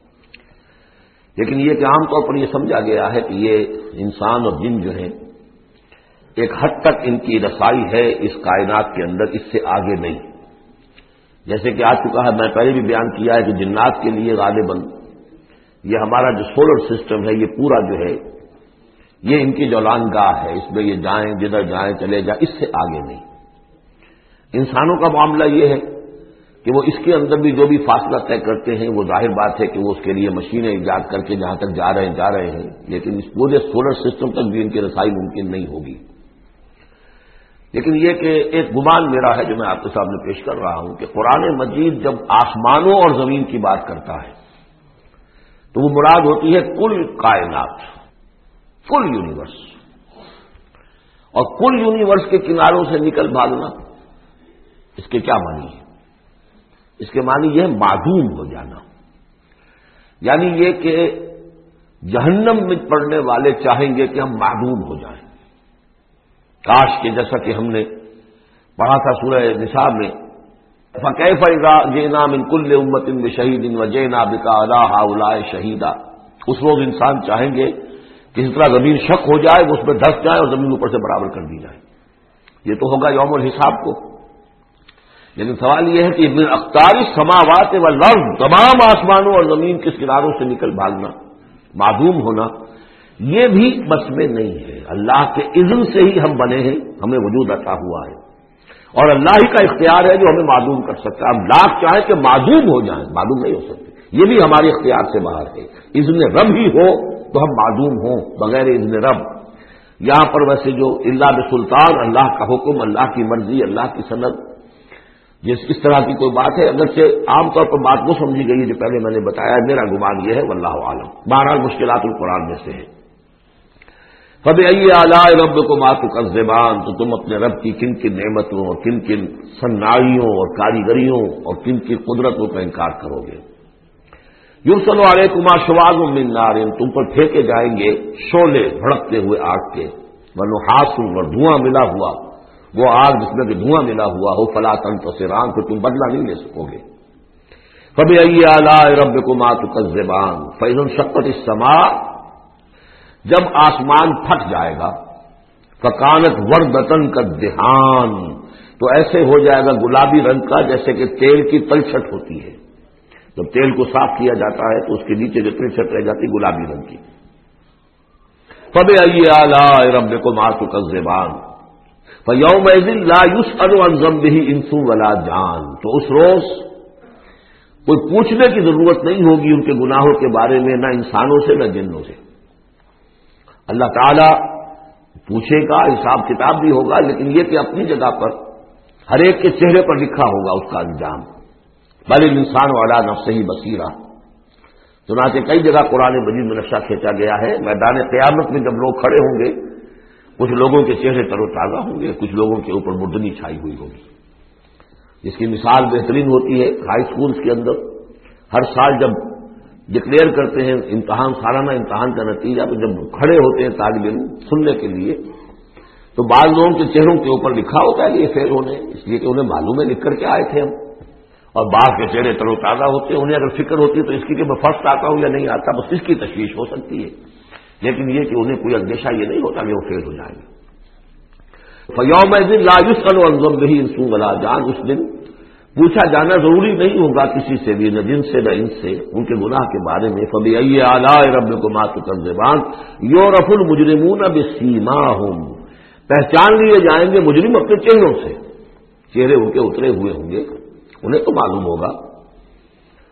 لیکن یہ کہ عام طور پر یہ سمجھا گیا ہے کہ یہ انسان اور جن جو ہیں ایک حد تک ان کی رسائی ہے اس کائنات کے اندر، اس سے آگے نہیں۔ جیسے کہ آ چکا ہے، میں پہلے بھی بیان کیا ہے کہ جنات کے لیے غالباً یہ ہمارا جو سولر سسٹم ہے یہ پورا جو ہے یہ ان کی جولان گاہ ہے، اس میں یہ جائیں جدھر جائیں چلے جائیں، اس سے آگے نہیں۔ انسانوں کا معاملہ یہ ہے کہ وہ اس کے اندر بھی جو بھی فاصلہ طے کرتے ہیں وہ ظاہر بات ہے کہ وہ اس کے لیے مشینیں ایجاد کر کے جہاں تک جا رہے ہیں جا رہے ہیں، لیکن اس پورے سولر سسٹم تک بھی ان کی رسائی ممکن نہیں ہوگی۔ لیکن یہ کہ ایک گمان میرا ہے جو میں آپ کے سامنے پیش کر رہا ہوں کہ قرآن مجید جب آسمانوں اور زمین کی بات کرتا ہے تو وہ مراد ہوتی ہے کل کائنات، کل یونیورس، اور کل یونیورس کے کناروں سے نکل بھاگنا، اس کے کیا معنی ہے؟ اس کے معنی یہ ہے معدوم ہو جانا، یعنی یہ کہ جہنم میں پڑنے والے چاہیں گے کہ ہم معدوم ہو جائیں۔ کاش کہ جیسا کہ ہم نے پڑھا تھا سورہ نساء میں، فَكَيْفَ إِذَا جِئْنَا مِنْ كُلِّ أُمَّةٍ بِشَهِيدٍ وَجِئْنَا بِكَ عَلَىٰ هَٰؤُلَاءِ شَهِيدًا، اس روز انسان چاہیں گے کہ جس طرح زمین شق ہو جائے وہ اس میں دھس جائے اور زمین اوپر سے برابر کر دی جائے، یہ تو ہوگا یوم الحساب کو۔ لیکن سوال یہ ہے کہ من اقطار السماوات والارض، تمام آسمانوں اور زمین کے کناروں سے نکل بھاگنا، معدوم ہونا، یہ بھی بس میں نہیں ہے۔ اللہ کے اذن سے ہی ہم بنے ہیں، ہمیں وجود عطا ہوا ہے، اور اللہ ہی کا اختیار ہے جو ہمیں معدوم کر سکتا ہے۔ ہم لاکھ چاہیں کہ معدوم ہو جائیں، معدوم نہیں ہو سکتے، یہ بھی ہمارے اختیار سے باہر ہے۔ اذن رب ہی ہو تو ہم معدوم ہوں بغیر اذن رب۔ یہاں پر ویسے جو الا بسلطان، اللہ کا حکم، اللہ کی مرضی، اللہ کی سند، جس اس طرح کی کوئی بات ہے، اگرچہ عام طور پر بات وہ سمجھی گئی ہے جو پہلے میں نے بتایا، میرا گمان یہ ہے واللہ عالم۔ بہرحال مشکلات القرآن میں سے ہے۔ فَبِأَيِّ آلَاءِ رَبِّكُمَا تُكَذِّبَانِ، تو تم اپنے رب کی کن کن نعمتوں اور کن کن صنائیوں اور کاریگریوں اور کن کی قدرتوں کا انکار کرو گے۔ یُرْسَلُ عَلَيْكُمَا شُوَاظٌ مِّن نَّارٍ، تم پر پھینکے جائیں گے شعلے بھڑکتے ہوئے آگ کے، وَنُحَاسٌ، اور دھواں ملا ہوا، وہ آگ جس میں کہ دھواں ملا ہوا ہو، فَلَا تَنتَصِرَانِ، تو تم بدلہ نہیں لے سکو گے۔ فَبِأَيِّ آلَاءِ رَبِّكُمَا تُكَذِّبَانِ فَإِذَا انشَقَّتِ السَّمَاءُ، جب آسمان پھٹ جائے گا، فَكَانَتْ وَرْدَةً كَالدِّهَانِ، تو ایسے ہو جائے گا گلابی رنگ کا جیسے کہ تیل کی تلچھٹ ہوتی ہے، جب تیل کو صاف کیا جاتا ہے تو اس کے نیچے جو تلچھٹ رہ جاتی گلابی رنگ کی۔ فَبِأَيِّ آلَاءِ رَبِّكُمَا تُكَذِّبَانِ فَيَوْمَئِذٍ لَا يُسْأَلُ عَنْ ذَنبِهِ إِنسٌ وَلَا جَانٌ، تو اس روز کوئی پوچھنے کی ضرورت نہیں ہوگی ان کے گناہوں کے بارے میں، نہ انسانوں سے نہ جنوں سے۔ اللہ تعالیٰ پوچھے گا، حساب کتاب بھی ہوگا، لیکن یہ کہ اپنی جگہ پر ہر ایک کے چہرے پر لکھا ہوگا اس کا انجام۔ بل الانسان علی نفسہ بصیرہ، چنانچہ کئی جگہ قرآن مجید میں نقشہ کھینچا گیا ہے، میدان قیامت میں جب لوگ کھڑے ہوں گے، کچھ لوگوں کے چہرے تر و تازہ ہوں گے، کچھ لوگوں کے اوپر مردنی چھائی ہوئی ہوگی۔ اس کی مثال بہترین ہوتی ہے ہائی سکولز کے اندر، ہر سال جب ڈکلیئر کرتے ہیں امتحان، سالانہ امتحان کا نتیجہ، تو جب کھڑے ہوتے ہیں طالب علم سننے کے لیے، تو بعض لوگوں کے چہروں کے اوپر لکھا ہوتا ہے کہ یہ فیل ہونے، اس لیے کہ انہیں معلوم ہے لکھ کر کے آئے تھے ہم، اور بعض کے چہرے تر و تازہ ہوتے ہیں، انہیں اگر فکر ہوتی ہے تو اس کی کہ میں فرسٹ آتا ہوں یا نہیں آتا، بس اس کی تشویش ہو سکتی ہے، لیکن یہ کہ انہیں کوئی اندیشہ یہ نہیں ہوتا کہ وہ فیل ہو جائیں گے۔ فَيَوْمَئِذٍ لَا يُسْأَلُ عَنْ ذَنبِهِ إِنسٌ وَلَا جَانٌ، اس دن پوچھا جانا ضروری نہیں ہوگا کسی سے بھی، نہ جن سے نہ ان سے، ان کے گناہ کے بارے میں۔ فَبِأَيِّ آلَاءِ رَبِّكُمَا تُكَذِّبَانِ يُعْرَفُ الْمُجْرِمُونَ بِسِيمَاهُمْ، پہچان لیے جائیں گے مجرم اپنے چہروں سے، چہرے ان کے اترے ہوئے ہوں گے، انہیں تو معلوم ہوگا۔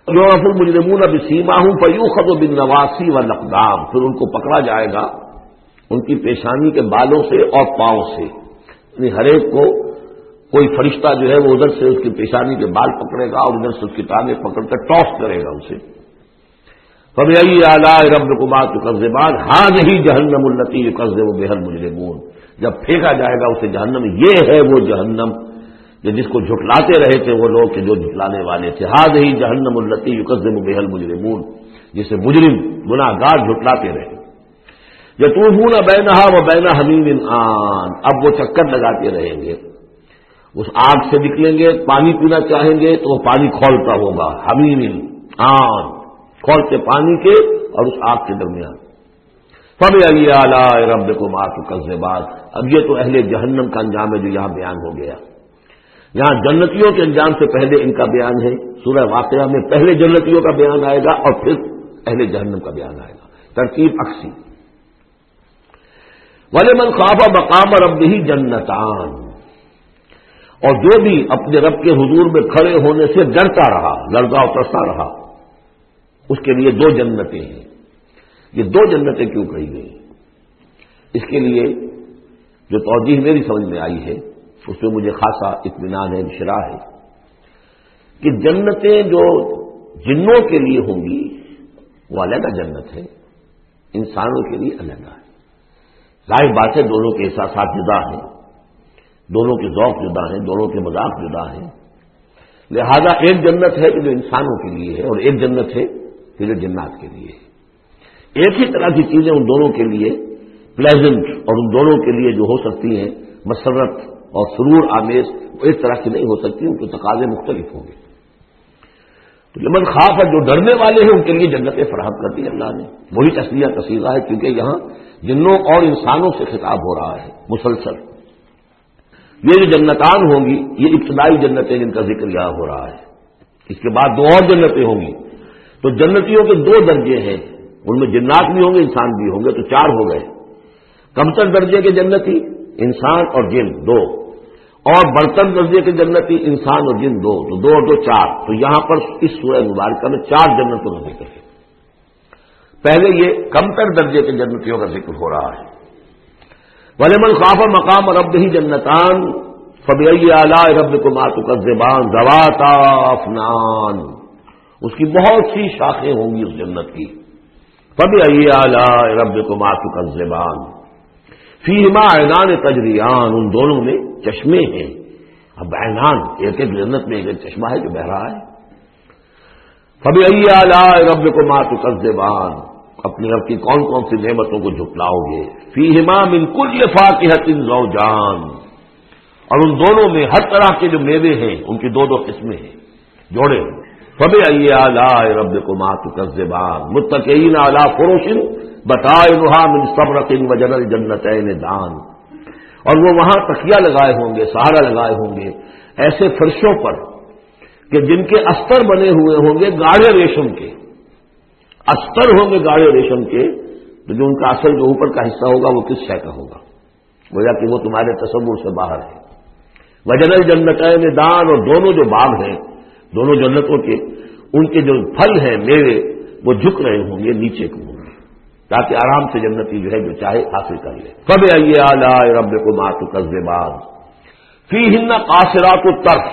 یعرف المجرمون بسیماہم فیؤخذ بالنواصی والاقدام، پھر ان کو پکڑا جائے گا ان کی پیشانی کے بالوں سے اور پاؤں سے، یعنی ہر ایک کو کوئی فرشتہ جو ہے وہ ادھر سے اس کی پیشانی کے بال پکڑے گا اور ادھر سے اس کی ٹانگیں پکڑ کر ٹاس کرے گا اسے. فبأي آلاء ربكما تكذبان هذه جہنم التي يكذب بها المجرمون، جب پھینکا جائے گا اسے جہنم، یہ ہے وہ جہنم جس کو جھٹلاتے رہے تھے وہ لوگ کہ جو جھٹلانے والے تھے. هذه جہنم التي يكذب بها المجرمون، جسے مجرم گناہ گار جھٹلاتے رہے. یطوفون بینہا وبین حمیم آن، اب وہ چکر لگاتے رہیں گے، اس آگ سے نکلیں گے، پانی پینا چاہیں گے تو وہ پانی کھولتا ہوگا، حمیم آن، کھولتے پانی کے اور اس آگ کے درمیان. فبأي آلاء ربكما تكذبان، اب یہ تو اہل جہنم کا انجام ہے جو یہاں بیان ہو گیا. یہاں جنتیوں کے انجام سے پہلے ان کا بیان ہے. سورہ واقعہ میں پہلے جنتیوں کا بیان آئے گا اور پھر اہل جہنم کا بیان آئے گا، ترتیب عکسی. وَلِمَنْ خَافَ مَقَامَ رَبِّهِ جَنَّتَانِ، اور جو بھی اپنے رب کے حضور میں کھڑے ہونے سے ڈرتا رہا، لرزا اور ترسا رہا، اس کے لیے دو جنتیں ہیں. یہ دو جنتیں کیوں کہی گئی؟ اس کے لیے جو توجیہ میری سمجھ میں آئی ہے اس میں مجھے خاصا اطمینان ہے، انشراح ہے کہ جنتیں جو جنوں کے لیے ہوں گی وہ علیحدہ جنت ہے، انسانوں کے لیے علیحدہ ہے. ظاہر بات ہے دونوں کے احساسات جدا ہیں، دونوں کے ذوق جدا ہیں، دونوں کے مذاق جدا ہیں. لہذا ایک جنت ہے کہ جو انسانوں کے لیے ہے اور ایک جنت ہے کہ جو جنات کے لیے ہے. ایک ہی طرح کی چیزیں ان دونوں کے لیے پلیزنٹ اور ان دونوں کے لیے جو ہو سکتی ہیں مسرت اور سرور آمیز، وہ ایک طرح کی نہیں ہو سکتی، ان کے تقاضے مختلف ہوں گے. تو لمن خاف جو ڈرنے والے ہیں ان کے لیے جنتیں فراہم کر دی اللہ نے. وہی تسلیہ کا صیغہ ہے کیونکہ یہاں جنوں اور انسانوں سے خطاب ہو رہا ہے مسلسل. یہ جو جنتان ہوں گی یہ ابتدائی جنتیں جن کا ذکر یہاں ہو رہا ہے. اس کے بعد دو اور جنتیں ہوں گی. تو جنتیوں کے دو درجے ہیں، ان میں جنات بھی ہوں گے انسان بھی ہوں گے، تو چار ہو گئے. کمتر درجے کے جنتی انسان اور جن دو، اور برتر درجے کے جنتی انسان اور جن دو، تو دو اور دو چار. تو یہاں پر اس سورہ مبارکہ میں چار جنتوں کا ذکر ہے. پہلے یہ کمتر درجے کے جنتیوں کا ذکر ہو رہا ہے. وَلِمَنْ خَافَ مَقَامَ رَبِّهِ جَنَّتَانِ فَبِأَيِّ آلَاءِ رَبِّكُمَا تُكَذِّبَانِ ذَوَاتَا أَفْنَانٍ، اس کی بہت سی شاخیں ہوں گی اس جنت کی. فَبِأَيِّ آلَاءِ رَبِّكُمَا تُكَذِّبَانِ فِيهِمَا عَيْنَانِ تَجْرِيَانِ، ان دونوں میں چشمے ہیں. اب عینان، ایک ایک جنت میں ایک ایک چشمہ ہے جو بہ رہا ہے. فَبِأَيِّ آلَاءِ رَبِّكُمَا تُكَذِّبَانِ، اپنی رب کی کون کون سی نعمتوں کو جھٹلاؤ گے. فِيهِمَا مِن كُلِّ فَاكِهَةٍ زَوْجَانِ، اور ان دونوں میں ہر طرح کے جو میوے ہیں ان کی دو دو قسمیں ہیں، جوڑے. فَبِأَيِّ آلَاءِ رَبِّكُمَا تُكَذِّبَانِ مُتَّكِئِينَ عَلَىٰ فُرُشٍ بَطَائِنُهَا مِن سَبْرَةٍ وَجَنَى الْجَنَّتَيْنِ دَانٍ، اور وہ وہاں تکیہ لگائے ہوں گے، سہارا لگائے ہوں گے ایسے فرشوں پر کہ جن کے استر بنے ہوئے ہوں گے گاڑھے ریشم کے. استر ہوں گے گاڑھے ریشم کے، تو جو ان کا اصل جو اوپر کا حصہ ہوگا وہ کس شے کا ہوگا، گویا کہ وہ تمہارے تصور سے باہر ہے. وجنى الجنتین دان، اور دونوں جو باغ ہیں دونوں جنتوں کے، ان کے جو پھل ہیں میوے وہ جھک رہے ہوں گے نیچے کو ہوں گے تاکہ آرام سے جنتی جو ہے جو چاہے حاصل کر لے. فَبِأَيِّ آلَاءِ رَبِّكُمَا تُكَذِّبَانِ فِيهِنَّ قَاصِرَاتُ الطَّرْفِ،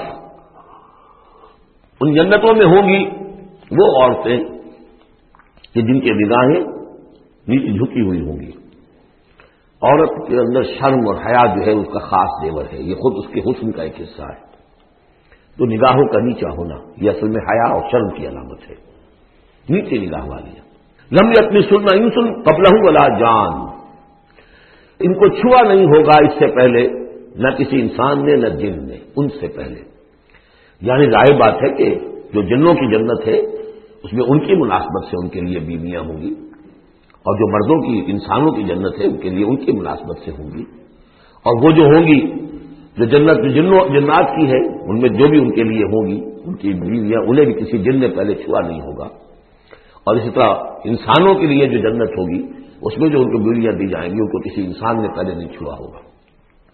ان جنتوں میں ہوں گی وہ عورتیں کہ جن کی نگاہیں نیچے جھکی ہوئی ہوں گی. عورت کے اندر شرم اور حیا جو ہے اس کا خاص زیور ہے، یہ خود اس کے حسن کا ایک حصہ ہے. تو نگاہوں کا نیچا ہونا یہ اصل میں حیا اور شرم کی علامت ہے، نیچے نگاہ والی. لم یطمثن انس قبلہ ولا جان، ان کو چھوا نہیں ہوگا اس سے پہلے نہ کسی انسان نے نہ جن نے، ان سے پہلے. یعنی ظاہر بات ہے کہ جو جنوں کی جنت ہے اس میں ان کی مناسبت سے ان کے لیے بیویاں ہوں گی، اور جو مردوں کی انسانوں کی جنت ہے ان کے لیے ان کی مناسبت سے ہوں گی. اور وہ جو ہوں گی جو جنت جنوں جنات کی ہے ان میں جو بھی ان کے لیے ہوں گی ان کی بیویاں انہیں بھی کسی جن نے پہلے چھوا نہیں ہوگا. اور اسی طرح انسانوں کے لیے جو جنت ہوگی اس میں جو ان کو بیویاں دی جائیں گی ان کو کسی انسان نے پہلے نہیں چھوا ہوگا.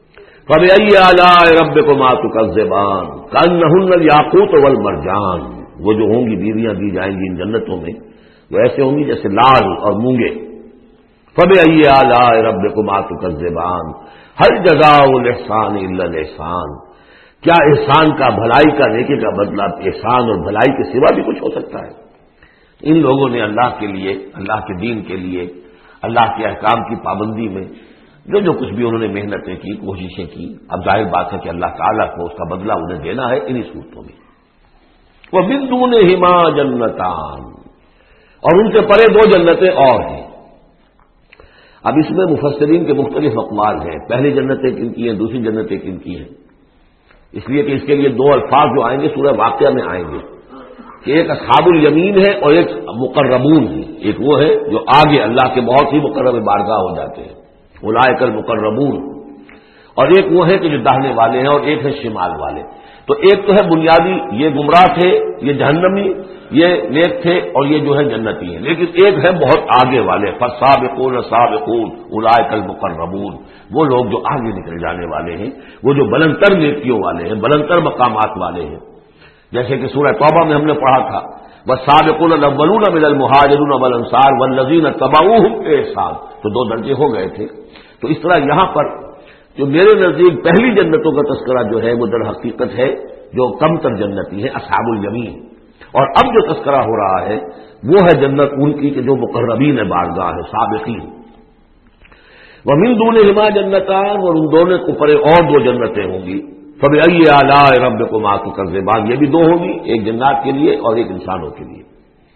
فَبِأَيِّ آلَاءِ رَبِّكُمَا تُكَذِّبَانِ كَأَنَّهُنَّ الْيَاقُوتُ وَالْمَرْجَانُ، وہ جو ہوں گی بیویاں دی جائیں گی ان جنتوں میں وہ ایسے ہوں گی جیسے لال اور مونگے. فبأي آلاء ربكما تكذبان هل جزاء الإحسان إلا الإحسان. کیا احسان کا، بھلائی کا، نیکی کا بدلہ احسان اور بھلائی کے سوا بھی کچھ ہو سکتا ہے؟ ان لوگوں نے اللہ کے لیے، اللہ کے دین کے لیے، اللہ کے احکام کی پابندی میں جو جو کچھ بھی انہوں نے محنتیں کی، کوششیں کی، اب ظاہر بات ہے کہ اللہ تعالیٰ کو اس کا بدلہ انہیں دینا ہے انہی صورتوں میں. وَمِن دُونِهِمَا جَنَّتَانِ، اور ان سے پرے دو جنتیں اور ہیں. اب اس میں مفسرین کے مختلف اقوال ہیں، پہلی جنتیں کن کی ہیں، دوسری جنتیں کن کی ہیں. اس لیے کہ اس کے لیے دو الفاظ جو آئیں گے سورہ واقعہ میں آئیں گے کہ ایک اصحاب الیمین ہے اور ایک مقربون ہے. ایک وہ ہے جو آگے اللہ کے بہت ہی مقرب بارگاہ ہو جاتے ہیں، اولئک المقربون، اور ایک وہ ہے کہ جو داہنے والے ہیں اور ایک ہے شمال والے. تو ایک تو ہے بنیادی، یہ گمراہ تھے، یہ جہنمی، یہ نیک تھے، اور یہ جو ہے جنتی ہیں. لیکن ایک ہے بہت آگے والے، فالسابقون السابقون اولئک المقربون، وہ لوگ جو آگے نکل جانے والے ہیں، وہ جو بلندتر نیکیوں والے ہیں، بلندتر مقامات والے ہیں. جیسے کہ سورہ توبہ میں ہم نے پڑھا تھا والسابقون الاولون من المہاجرین والانصار والذین اتبعوہم بإحسان، تو دو درجے ہو گئے تھے. تو اس طرح یہاں پر جو میرے نزدیک پہلی جنتوں کا تذکرہ جو ہے وہ در حقیقت ہے جو کم تر جنتی ہے، اصحاب الیمین. اور اب جو تذکرہ ہو رہا ہے وہ ہے جنت ان کی کہ جو مقربین بارگاہ ہے، سابقین. ومن دونہما جنتان، اور ان دونوں کو پرے اور دو جنتیں ہوں گی. فبأي آلاء ربكما تكذبان، یہ بھی دو ہوں گی، ایک جنات کے لیے اور ایک انسانوں کے لیے.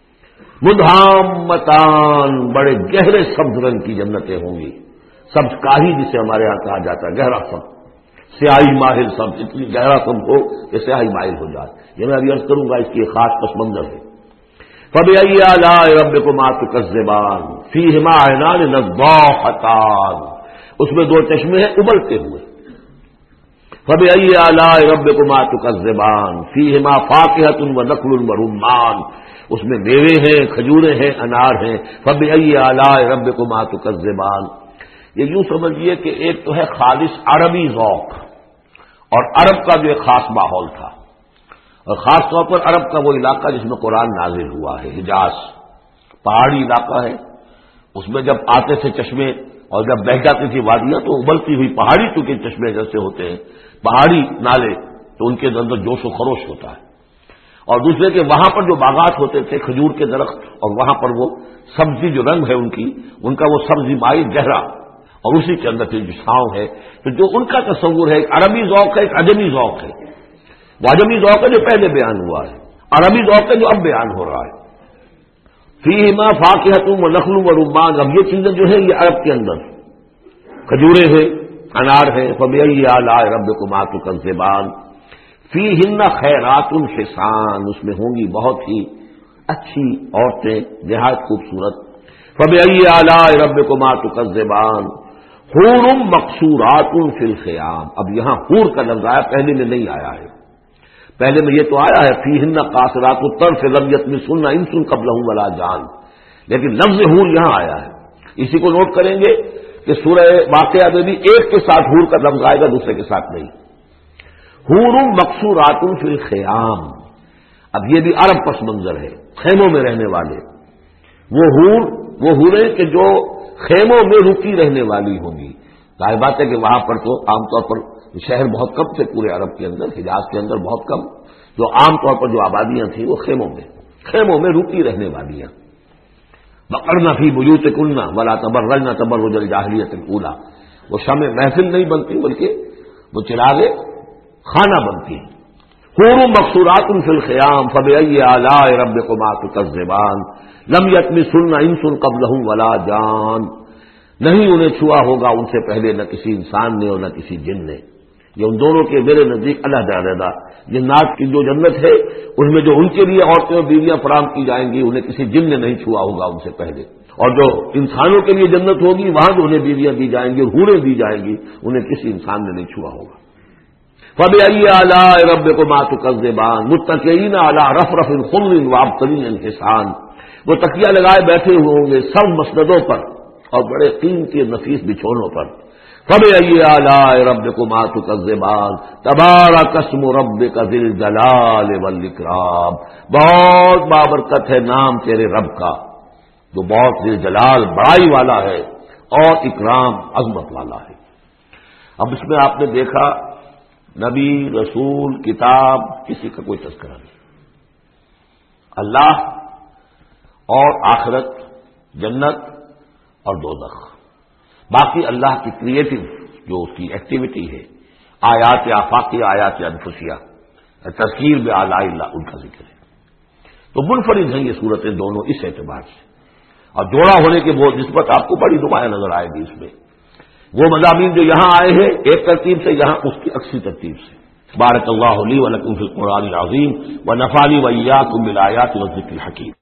مدھامتان، بڑے گہرے سبز رنگ کی جنتیں ہوں گی. سبز کاہی جسے ہمارے یہاں کہا جاتا ہے، گہرا سبز، سیاہی ماہر سبز، اتنی گہرا سبز ہو کہ سیاہی ماہر ہو جائے. یہ میں ابھی عرض کروں گا، اس کی ایک خاص پس منظر ہے. فبأي آلاء ربكما تكذبان فيهما عينان نضاختان، اس میں دو چشمے ہیں ابلتے ہوئے. فبأي آلاء ربكما تكذبان فيهما فاكهة ونخل ورمان، اس میں میوے ہیں، کھجوریں ہیں، انار ہیں. فبأي آلاء ربكما تكذبان، یہ یوں سمجھیے کہ ایک تو ہے خالص عربی ذوق، اور عرب کا جو ایک خاص ماحول تھا، اور خاص طور پر عرب کا وہ علاقہ جس میں قرآن نازل ہوا ہے، حجاز پہاڑی علاقہ ہے. اس میں جب آتے تھے چشمے اور جب بہہ جاتی تھی وادیاں تو ابلتی ہوئی پہاڑی چونکہ چشمے جیسے ہوتے ہیں، پہاڑی نالے، تو ان کے اندر جوش و خروش ہوتا ہے. اور دوسرے کہ وہاں پر جو باغات ہوتے تھے کھجور کے درخت، اور وہاں پر وہ سبزی جو رنگ ہے ان کی، ان کا وہ سبزی مائی گہرا، اور اسی کے اندر جو چھاؤں ہے. تو جو ان کا تصور ہے ایک عربی ذوق ہے، ایک عجمی ذوق ہے. وہ عجمی ذوق ہے جو پہلے بیان ہوا ہے، عربی ذوق ہے جو اب بیان ہو رہا ہے. فیہما فاکہۃ ونخل ورمان، اب یہ چیزیں جو ہیں یہ عرب کے اندر کھجورے ہیں، انار ہے. فبأي آلاء ربكما تكذبان فیہن خیرات حسان، اس میں ہوں گی بہت ہی اچھی عورتیں، نہایت خوبصورت. فبأي آلاء ربكما تكذبان حور مقصورات فی الخیام. اب یہاں حور کا لفظ آیا، پہلے میں نہیں آیا ہے. پہلے میں یہ تو آیا ہے فیہن قاصرات الطرف لم یطمثن انس قبلہم ولا جان، لیکن لفظ حور یہاں آیا ہے. اسی کو نوٹ کریں گے کہ سورہ واقعہ میں بھی ایک کے ساتھ حور کا لفظ آئے گا، دوسرے کے ساتھ نہیں. حور مقصورات فی الخیام، اب یہ بھی عرب پس منظر ہے، خیموں میں رہنے والے. وہ حور وہ حوریں کہ جو خیموں میں رکی رہنے والی ہوں گی. ظاہر بات ہے کہ وہاں پر تو عام طور پر شہر بہت کم تھے پورے عرب کے اندر، حجاز کے اندر بہت کم، جو عام طور پر جو آبادیاں تھیں وہ خیموں میں خیموں میں رکی رہنے والیاں. وقرن فی بیوتکن ولا تبرجن تبرج الجاہلیۃ الاولی، وہ شمع محفل نہیں بنتی بلکہ وہ چراغ خانہ بنتی ہیں. حور مقصورات فی الخیام فبأي آلاء ربكما تكذبان لم یطمثن انس قبلہم ولا جان، نہیں انہیں چھوا ہوگا ان سے پہلے نہ کسی انسان نے اور نہ کسی جن نے. یہ ان دونوں کے میرے نزدیک علیحدہ علیحدہ جنات کی جو جنت ہے ان میں جو ان کے لیے عورتیں اور بیویاں فراہم کی جائیں گی انہیں کسی جن نے نہیں چھوا ہوگا ان سے پہلے. اور جو انسانوں کے لیے جنت ہوگی وہاں جو انہیں بیویاں دی جائیں گی اور حوریں دی جائیں گی انہیں کسی انسان نے نہیں چھوا ہوگا. فبأي آلاء ربكما تكذبان متكئين على رفرف خضر وعبقري حسان، وہ تکیہ لگائے بیٹھے ہوئے ہوں گے سب مسندوں پر اور بڑے قیمتی نفیس بچھونوں پر. فَبِأَيِّ آلَاءِ رَبِّكُمَا تُكَذِّبَانِ تَبَارَكَ اسْمُ رَبِّكَ ذِي الْجَلَالِ وَالْإِكْرَامِ، بہت بابرکت ہے نام تیرے رب کا جو بہت ذی الجلال بڑائی والا ہے اور اکرام عظمت والا ہے۔ اب اس میں آپ نے دیکھا نبی، رسول، کتاب، کسی کا کوئی تذکرہ نہیں، اللہ اور آخرت، جنت اور دوزخ، باقی اللہ کی کریٹو جو اس کی ایکٹیویٹی ہے، آیات آفاقی، آیات انفسیہ، تذکیر بآلاء اللہ، ان کا ذکر ہے۔ تو منفرد ہیں یہ صورتیں دونوں اس اعتبار سے، اور جوڑا ہونے کی وہ نسبت آپ کو بڑی نمایاں نظر آئے گی اس میں۔ وہ مضامین جو یہاں آئے ہیں ایک ترتیب سے، یہاں اس کی عکسی ترتیب سے۔ بارک اللہ لی و لکم فی القرآن العظیم و نفعنی و ایاکم بالآیات والذکر الحکیم۔